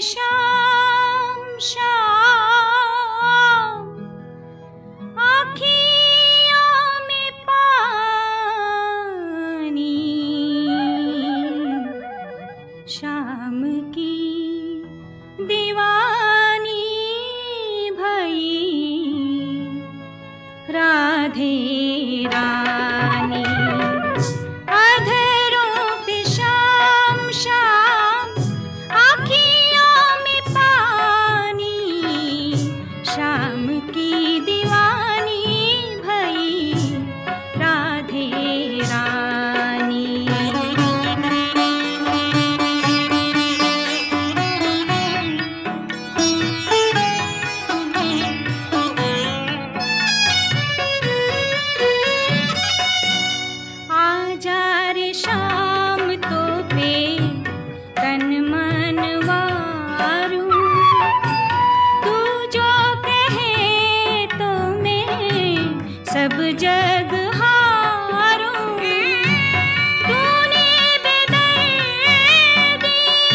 शाम शाम आँखियों में पानी, शाम की दीवानी भई राधे रानी। अधरों पे शाम शाम आँखियों में पानी, शाम की दीवानी भई राधे रानी। आजा रे शाम तो पे तन मन वारूं, तू जो कहे तो मैं सब जग हारूं। तूने बेदर्दी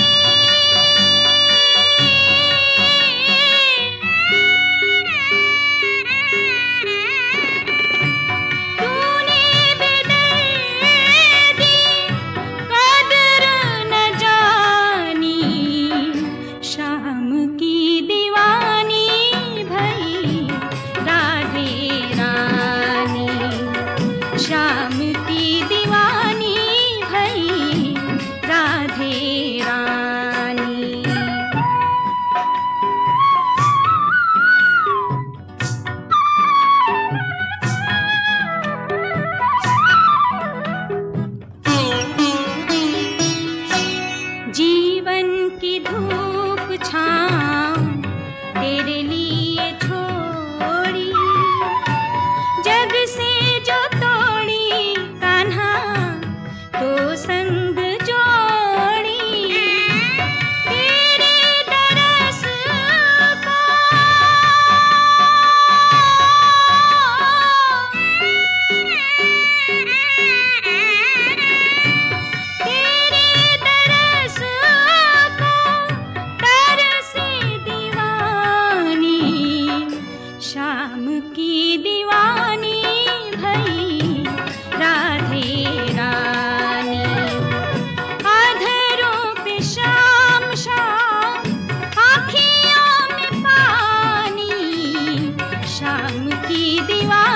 तूने बेदर्दी कदर न जानी, शाम की दीवानी भई राधे रानी। शाम की दीवानी भई राधे रानी। जीवन की धूप छाँव तेरे लिए छोड़ी, जग से जो तोड़ी कान्हा तो संग जोड़ी। तेरे दरस को तेरे दरस को तरसे दीवानी, शाम की दीवानी भई राधे रानी। अधरों पे शाम शाम आँखियों में पानी, शाम की दीवानी